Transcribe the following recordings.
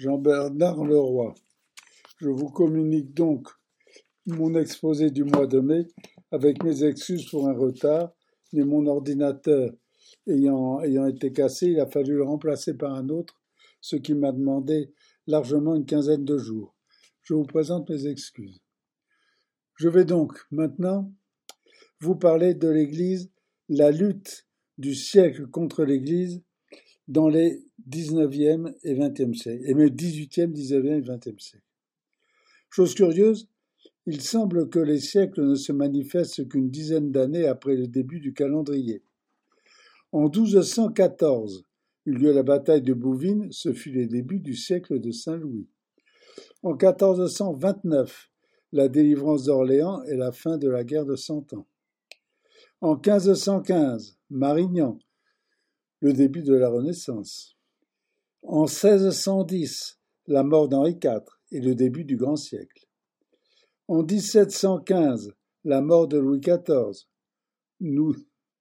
Jean-Bernard Leroy. Je vous communique donc mon exposé du mois de mai avec mes excuses pour un retard, mais mon ordinateur ayant été cassé, il a fallu le remplacer par un autre, ce qui m'a demandé largement une quinzaine de jours. Je vous présente mes excuses. Je vais donc maintenant vous parler de l'Église, la lutte du siècle contre l'Église dans les 19e et 20e siècles, et même 18e, 19e et 20e siècle. Chose curieuse, il semble que les siècles ne se manifestent qu'une dizaine d'années après le début du calendrier. En 1214 eut lieu la bataille de Bouvines, ce fut les débuts du siècle de Saint-Louis. En 1429, la délivrance d'Orléans et la fin de la guerre de Cent Ans. En 1515, Marignan, le début de la Renaissance. En 1610, la mort d'Henri IV et le début du grand siècle. En 1715, la mort de Louis XIV. Nous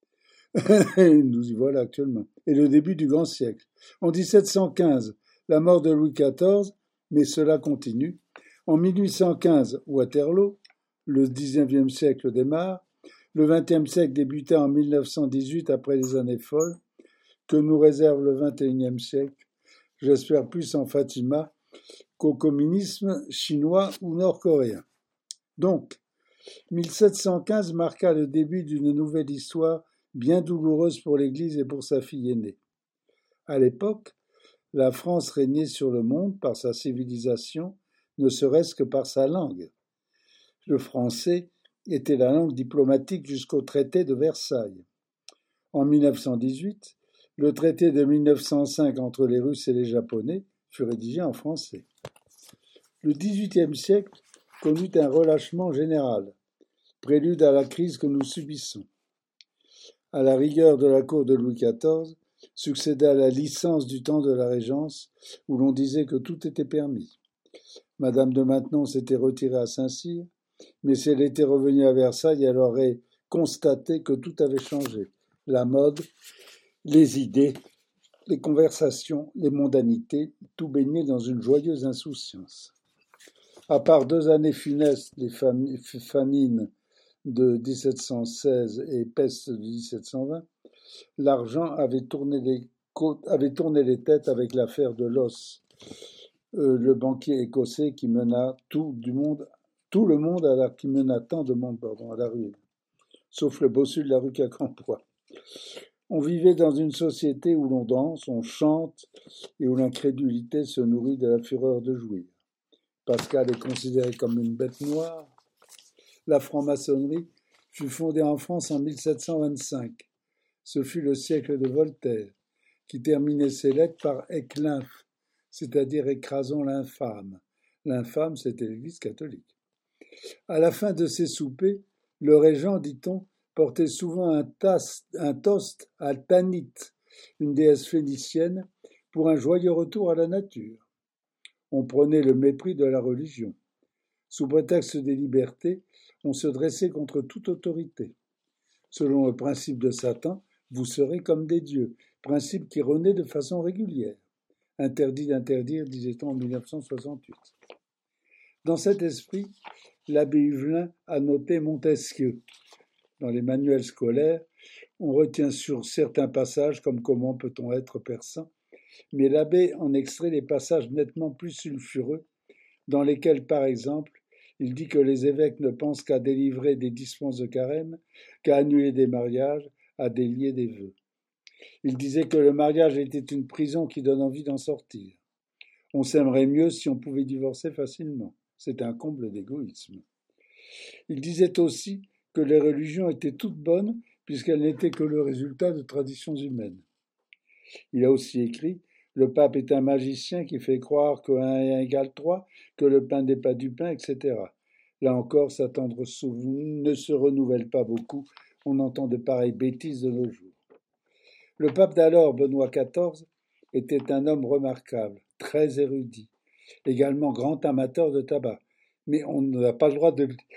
y voilà actuellement. Et le début du grand siècle. En 1715, la mort de Louis XIV, mais cela continue. En 1815, Waterloo, le 19e siècle démarre. Le 20e siècle débuta en 1918 après les années folles. Que nous réserve le 21e siècle? J'espère plus en Fatima qu'au communisme chinois ou nord-coréen. Donc, 1715 marqua le début d'une nouvelle histoire bien douloureuse pour l'Église et pour sa fille aînée. À l'époque, la France régnait sur le monde par sa civilisation, ne serait-ce que par sa langue. Le français était la langue diplomatique jusqu'au traité de Versailles. En 1918, le traité de 1905 entre les Russes et les Japonais fut rédigé en français. Le XVIIIe siècle connut un relâchement général, prélude à la crise que nous subissons. À la rigueur de la cour de Louis XIV succéda la licence du temps de la Régence, où l'on disait que tout était permis. Madame de Maintenon s'était retirée à Saint-Cyr, mais si elle était revenue à Versailles, elle aurait constaté que tout avait changé. La mode, les idées, les conversations, les mondanités, tout baignait dans une joyeuse insouciance. À part 2 années funestes, les famines de 1716 et peste de 1720, l'argent avait tourné les têtes avec l'affaire de Los, le banquier écossais qui mena qui mena tant de monde à la ruine, sauf le bossu de la rue Quincampoix. On vivait dans une société où l'on danse, on chante et où l'incrédulité se nourrit de la fureur de jouir. Pascal est considéré comme une bête noire. La franc-maçonnerie fut fondée en France en 1725. Ce fut le siècle de Voltaire, qui terminait ses lettres par « Eclinf », c'est-à-dire « écrasons l'infâme ». L'infâme, c'était l'Église catholique. À la fin de ces soupers, le régent, dit-on, portait souvent un toast à Tanit, une déesse phénicienne, pour un joyeux retour à la nature. On prenait le mépris de la religion. Sous prétexte des libertés, on se dressait contre toute autorité. Selon le principe de Satan, vous serez comme des dieux, principe qui renaît de façon régulière. Interdit d'interdire, disait-on en 1968. Dans cet esprit, l'abbé Huvelin a noté Montesquieu. Dans les manuels scolaires, on retient sur certains passages comme comment peut-on être persan, mais l'abbé en extrait des passages nettement plus sulfureux, dans lesquels, par exemple, il dit que les évêques ne pensent qu'à délivrer des dispenses de carême, qu'à annuler des mariages, à délier des vœux. Il disait que le mariage était une prison qui donne envie d'en sortir. On s'aimerait mieux si on pouvait divorcer facilement. C'est un comble d'égoïsme. Il disait aussi que les religions étaient toutes bonnes puisqu'elles n'étaient que le résultat de traditions humaines. Il a aussi écrit « Le pape est un magicien qui fait croire que 1 et 1 égale 3, que le pain n'est pas du pain, etc. » Là encore, sa tendre souvenir ne se renouvelle pas beaucoup. On entend de pareilles bêtises de nos jours. Le pape d'alors, Benoît XIV, était un homme remarquable, très érudit, également grand amateur de tabac. Mais on n'a pas le droit de le dire.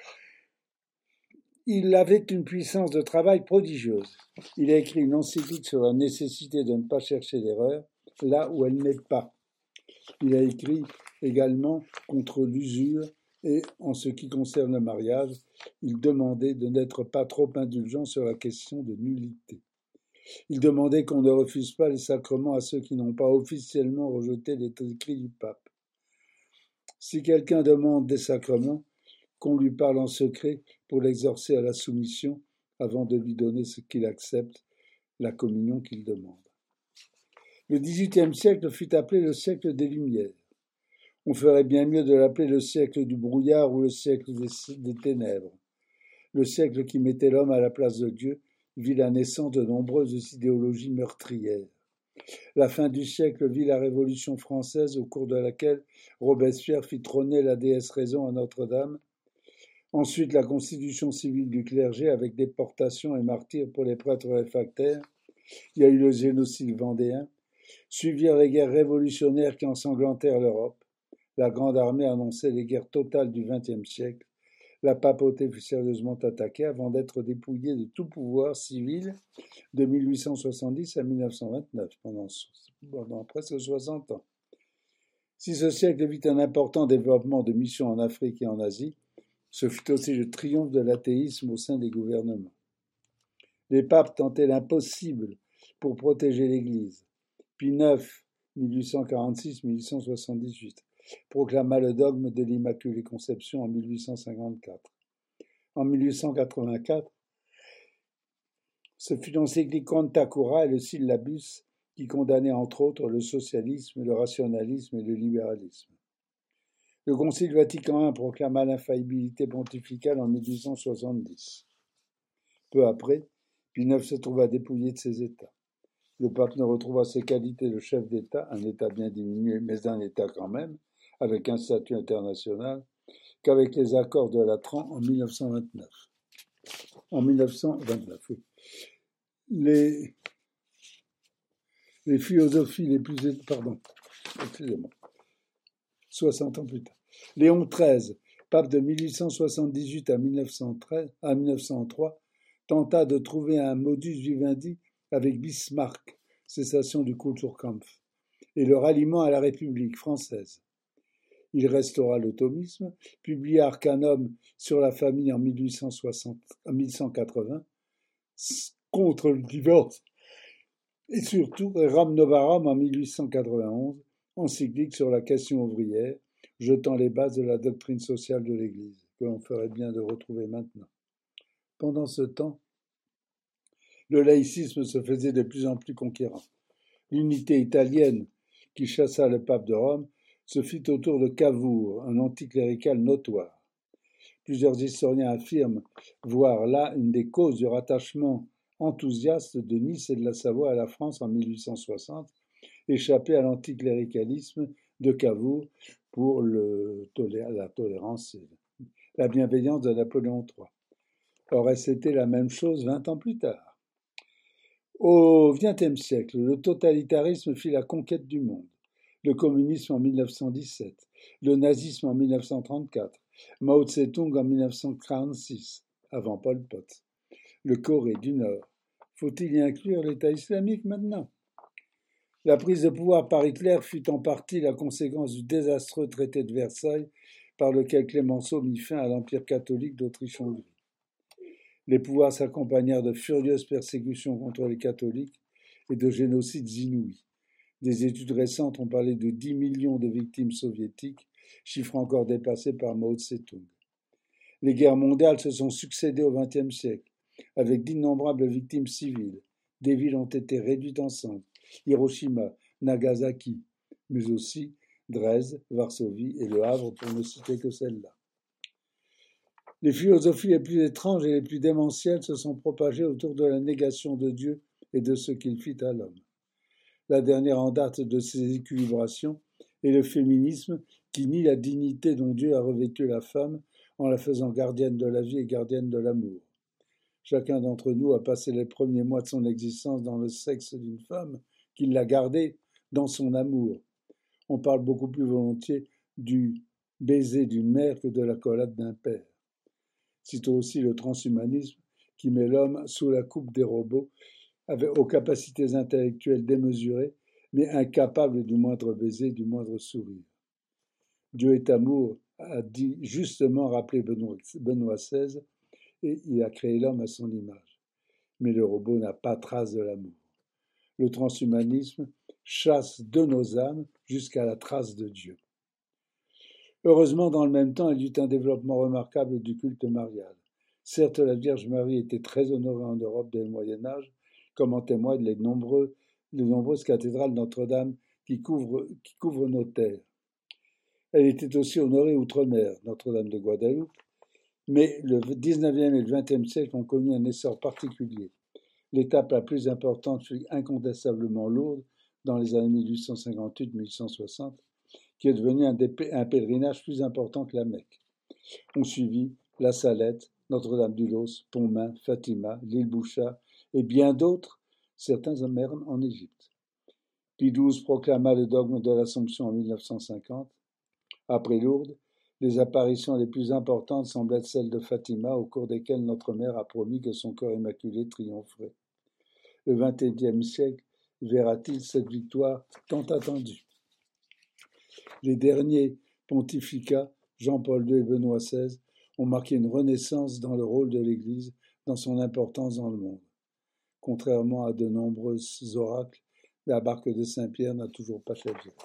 Il avait une puissance de travail prodigieuse. Il a écrit une encyclique sur la nécessité de ne pas chercher l'erreur là où elle n'est pas. Il a écrit également contre l'usure et, en ce qui concerne le mariage, il demandait de n'être pas trop indulgent sur la question de nullité. Il demandait qu'on ne refuse pas les sacrements à ceux qui n'ont pas officiellement rejeté les écrits du pape. Si quelqu'un demande des sacrements, qu'on lui parle en secret pour l'exhorcer à la soumission avant de lui donner ce qu'il accepte, la communion qu'il demande. Le XVIIIe siècle fut appelé le siècle des Lumières. On ferait bien mieux de l'appeler le siècle du brouillard ou le siècle des ténèbres. Le siècle qui mettait l'homme à la place de Dieu vit la naissance de nombreuses idéologies meurtrières. La fin du siècle vit la Révolution française au cours de laquelle Robespierre fit trôner la déesse Raison à Notre-Dame. Ensuite, la constitution civile du clergé avec déportation et martyrs pour les prêtres réfractaires. Il y a eu le génocide vendéen. Suivirent les guerres révolutionnaires qui ensanglantèrent l'Europe. La Grande Armée annonçait les guerres totales du XXe siècle. La papauté fut sérieusement attaquée avant d'être dépouillée de tout pouvoir civil de 1870 à 1929, pendant presque 60 ans. Si ce siècle vit un important développement de missions en Afrique et en Asie, ce fut aussi le triomphe de l'athéisme au sein des gouvernements. Les papes tentaient l'impossible pour protéger l'Église. Pie IX, 1846-1878, proclama le dogme de l'Immaculée Conception en 1854. En 1884, ce fut l'encyclique Quanta Cura et le Syllabus qui condamnaient entre autres le socialisme, le rationalisme et le libéralisme. Le Concile Vatican I proclama l'infaillibilité pontificale en 1870. Peu après, Pie IX se trouva dépouillé de ses États. Le pape ne retrouva ses qualités de chef d'État, un État bien diminué, mais un État quand même, avec un statut international, qu'avec les accords de Latran en 1929. En 1929, oui. Les philosophies les plus... Pardon, excusez-moi. 60 ans plus tard. Léon XIII, pape de 1878 à 1903, tenta de trouver un modus vivendi avec Bismarck, cessation du Kulturkampf, et le ralliement à la République française. Il restaura le thomisme, publia Arcanum sur la famille en 1180, contre le divorce, et surtout Rerum Novarum en 1891, encyclique sur la question ouvrière, jetant les bases de la doctrine sociale de l'Église, que l'on ferait bien de retrouver maintenant. Pendant ce temps, le laïcisme se faisait de plus en plus conquérant. L'unité italienne, qui chassa le pape de Rome, se fit autour de Cavour, un anticlérical notoire. Plusieurs historiens affirment voir là une des causes du rattachement enthousiaste de Nice et de la Savoie à la France en 1860, échappé à l'anticléricalisme de Cavour pour la tolérance et la bienveillance de Napoléon III. Aurait-ce été la même chose 20 ans plus tard? Au XXe siècle, le totalitarisme fit la conquête du monde. Le communisme en 1917, le nazisme en 1934, Mao Tse-tung en 1946, avant Pol Pot, le Corée du Nord. Faut-il y inclure l'État islamique maintenant? La prise de pouvoir par Hitler fut en partie la conséquence du désastreux traité de Versailles par lequel Clémenceau mit fin à l'Empire catholique d'Autriche-Hongrie. Les pouvoirs s'accompagnèrent de furieuses persécutions contre les catholiques et de génocides inouïs. Des études récentes ont parlé de 10 millions de victimes soviétiques, chiffre encore dépassé par Mao Tse-tung. Les guerres mondiales se sont succédé au XXe siècle, avec d'innombrables victimes civiles. Des villes ont été réduites en cendres, Hiroshima, Nagasaki, mais aussi Dresde, Varsovie et Le Havre, pour ne citer que celles-là. Les philosophies les plus étranges et les plus démentielles se sont propagées autour de la négation de Dieu et de ce qu'il fit à l'homme. La dernière en date de ces équilibrations est le féminisme qui nie la dignité dont Dieu a revêtu la femme en la faisant gardienne de la vie et gardienne de l'amour. Chacun d'entre nous a passé les premiers mois de son existence dans le sexe d'une femme qui l'a gardée dans son amour. On parle beaucoup plus volontiers du baiser d'une mère que de l'accolade d'un père. Citons aussi le transhumanisme qui met l'homme sous la coupe des robots aux capacités intellectuelles démesurées mais incapable du moindre baiser, du moindre sourire. Dieu est amour, a dit justement rappelé Benoît XVI, et il a créé l'homme à son image. Mais le robot n'a pas trace de l'amour. Le transhumanisme chasse de nos âmes jusqu'à la trace de Dieu. Heureusement, dans le même temps, il y eut un développement remarquable du culte marial. Certes, la Vierge Marie était très honorée en Europe dès le Moyen Âge, comme en témoignent les nombreuses cathédrales Notre-Dame qui couvrent nos terres. Elle était aussi honorée outre-mer, Notre-Dame de Guadeloupe, mais le XIXe et le XXe siècle ont connu un essor particulier. L'étape la plus importante fut incontestablement Lourdes, dans les années 1858-1860, qui est devenu un pèlerinage plus important que la Mecque. On suivit La Salette, Notre-Dame-du-Los, Pontmain, Fatima, l'île Boucha et bien d'autres, certains même en Égypte. Pie XII proclama le dogme de l'Assomption en 1950. Après Lourdes, les apparitions les plus importantes semblent être celles de Fatima, au cours desquelles notre mère a promis que son corps immaculé triompherait. Le XXIe siècle verra-t-il cette victoire tant attendue? Les derniers pontificats, Jean-Paul II et Benoît XVI, ont marqué une renaissance dans le rôle de l'Église, dans son importance dans le monde. Contrairement à de nombreux oracles, la barque de Saint-Pierre n'a toujours pas chaviré.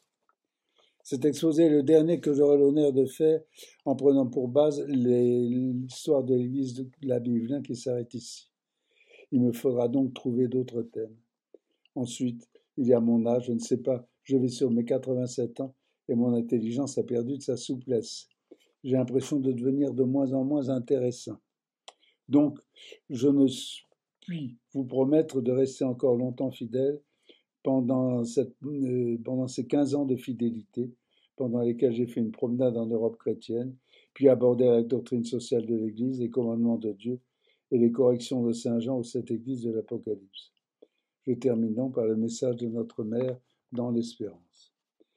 Cet exposé est le dernier que j'aurai l'honneur de faire en prenant pour base l'histoire de l'Église de l'abbé Yvelin qui s'arrête ici. Il me faudra donc trouver d'autres thèmes. Ensuite, il y a mon âge, je ne sais pas, je vais sur mes 87 ans et mon intelligence a perdu de sa souplesse. J'ai l'impression de devenir de moins en moins intéressant. Donc, je ne puis vous promettre de rester encore longtemps fidèle pendant ces 15 ans de fidélité, pendant lesquels j'ai fait une promenade en Europe chrétienne, puis abordé la doctrine sociale de l'Église, les commandements de Dieu et les corrections de Saint Jean ou cette Église de l'Apocalypse. Je termine donc par le message de notre mère dans l'espérance.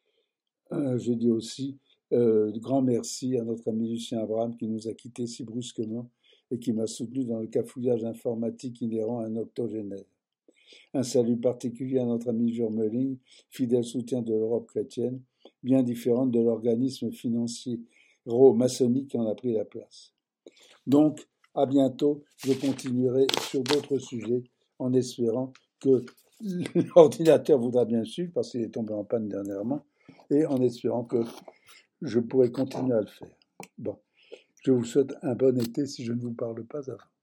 Je dis aussi grand merci à notre ami Lucien Abraham qui nous a quittés si brusquement et qui m'a soutenu dans le cafouillage informatique inhérent à un octogénaire. Un salut particulier à notre ami Jurmeling, fidèle soutien de l'Europe chrétienne, bien différente de l'organisme financier maçonnique qui en a pris la place. Donc, à bientôt, je continuerai sur d'autres sujets en espérant que l'ordinateur voudra bien suivre parce qu'il est tombé en panne dernièrement et en espérant que je pourrai continuer à le faire. Bon, je vous souhaite un bon été si je ne vous parle pas avant.